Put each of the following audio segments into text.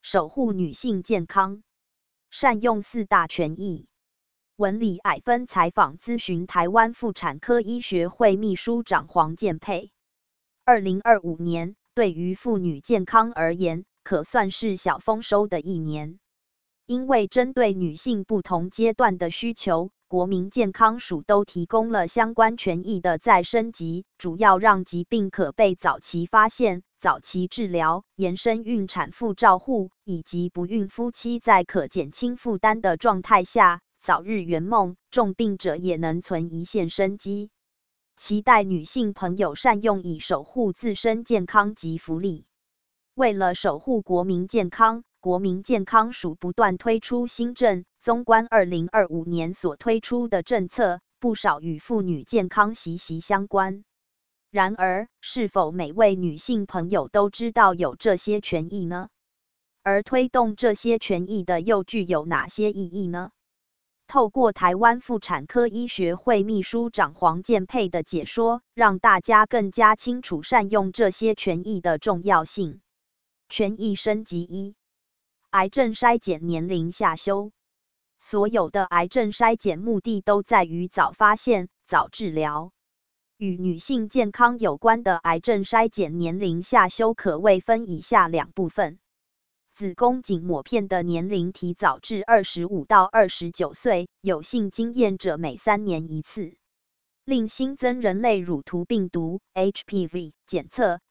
守护女性健康，善用4大权益。文理矮分采访咨询台湾妇产科医学会秘书长黄建佩。2025年对于妇女健康而言，可算是小丰收的一年。因为针对女性不同阶段的需求，国民健康署都提供了相关权益的再升级，主要让疾病可被早期发现、早期治疗，延伸孕产妇照护，以及不孕夫妻在可减轻负担的状态下，早日圆梦，重病者也能存一线生机。期待女性朋友善用，以守护自身健康及福利。为了守护国民健康，国民健康署不断推出新政，纵观2025年所推出的政策，不少与妇女健康息息相关。然而，是否每位女性朋友都知道有这些权益呢？而推动这些权益的又具有哪些意义呢？透过台湾妇产科医学会秘书长黄建佩的解说，让大家更加清楚善用这些权益的重要性。权益升级1，癌症筛检年龄下修。所有的癌症筛检目的都在于早发现、早治疗。与女性健康有关的癌症筛检年龄下修可谓分以下2部分。子宫颈抹片的年龄提早至25到29岁，有性经验者每3年1次。另新增人类乳突病毒 HPV 检测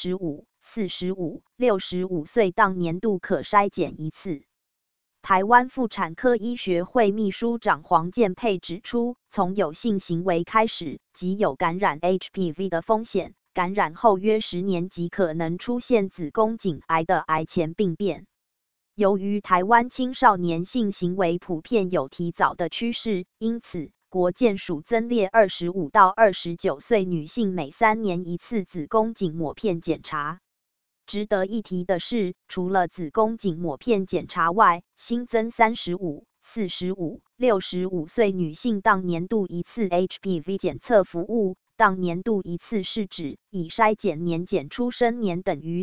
，35、45、65岁当年度可筛检1次。台湾妇产科医学会秘书长黄建佩指出，从有性行为开始，即有感染 HPV 的风险，感染后约10年即可能出现子宫颈癌的癌前病变。由于台湾青少年性行为普遍有提早的趋势，因此国健署增列25到29岁女性每3年1次子宫颈抹片检查。值得一提的是，除了子宫颈抹片检查外，新增35、45、65岁女性当年度1次 HPV 检测服务。当年度1次是指以筛检年检出生年等于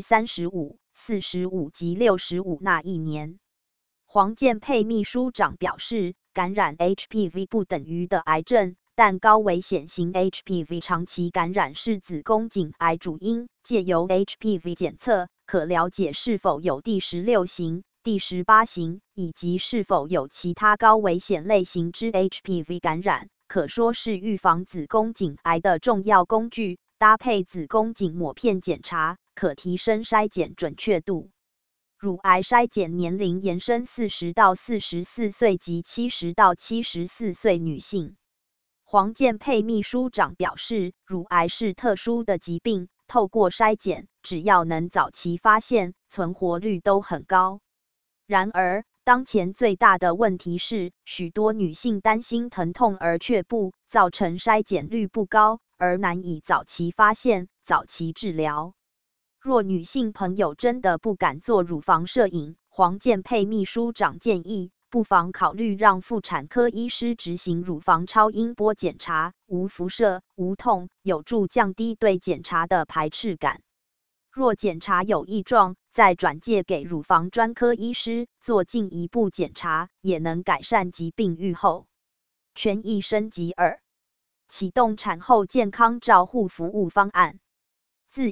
35、45及65那一年。黄建佩秘书长表示，感染 HPV 不等于的癌症，但高危险型 HPV 长期感染是子宫颈癌主因，借由 HPV 检测，可了解是否有第16型、第18型，以及是否有其他高危险类型之 HPV 感染，可说是预防子宫颈癌的重要工具。搭配子宫颈抹片检查，可提升筛检准确度。乳癌筛检年龄延伸40到44岁及70到74岁女性。黄建佩秘书长表示，乳癌是特殊的疾病，透过筛检，只要能早期发现，存活率都很高。然而，当前最大的问题是，许多女性担心疼痛而却步，造成筛检率不高，而难以早期发现、早期治疗。若女性朋友真的不敢做乳房摄影，黄建佩秘书长建议，不妨考虑让妇产科医师执行乳房超音波检查，无辐射、无痛，有助降低对检查的排斥感。若检查有异状，再转介给乳房专科医师做进一步检查，也能改善疾病预后。权益升级2，启动产后健康照护服务方案。自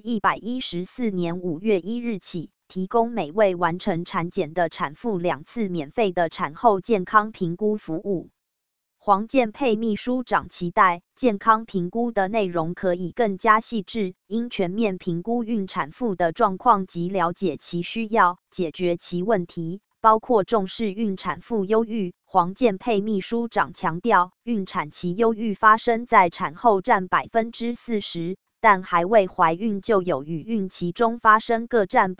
114年5月1日起，提供每位完成产检的产妇2次免费的产后健康评估服务。黄建佩秘书长期待，健康评估的内容可以更加细致，应全面评估孕产妇的状况及了解其需要，解决其问题，包括重视孕产妇忧郁。黄建佩秘书长强调，孕产期忧郁发生在产后占40%，但还未怀孕就有与孕期中发生各占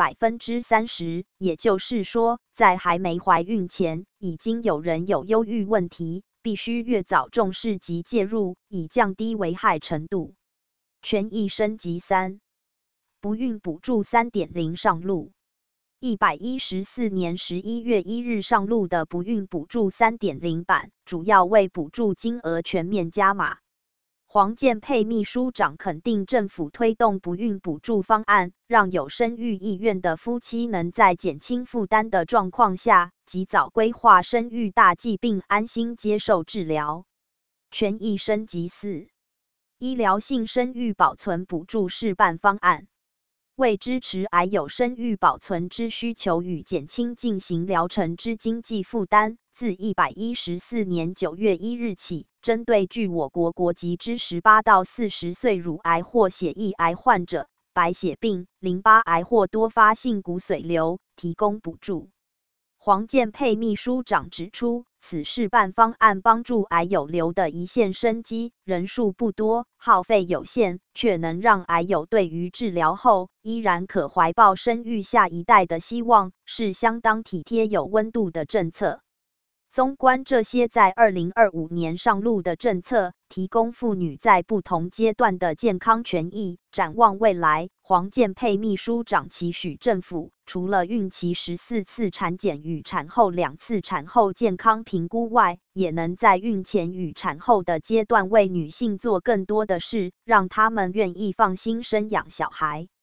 30%，也就是说，在还没怀孕前，已经有人有忧郁问题。必须越早重视及介入，以降低危害程度。权益升级3，不孕补助 3.0 上路。114年11月1日上路的不孕补助 3.0 版，主要为补助金额全面加码。 黄健佩秘书长肯定政府推动不孕补助方案，让有生育意愿的夫妻能在减轻负担的状况下，及早规划生育大计并安心接受治疗。权益升级4、医疗性生育保存补助试办方案。为支持癌友生育保存之需求与减轻进行疗程之经济负担，自114年9月1日起，针对具我国国籍之18到40岁乳癌或血液癌患者、白血病、淋巴癌或多发性骨髓瘤，提供补助。黄健佩秘书长指出，此试办方案帮助癌友留的一线生机，人数不多，耗费有限，却能让癌友对于治疗后依然可怀抱生育下一代的希望，是相当体贴有温度的政策。综观这些在2025年上路的政策，提供妇女在不同阶段的健康权益。展望未来，黄健佩秘书长期许政府除了孕期14次产检与产后2次产后健康评估外，也能在孕前与产后的阶段为女性做更多的事，让她们愿意放心生养小孩。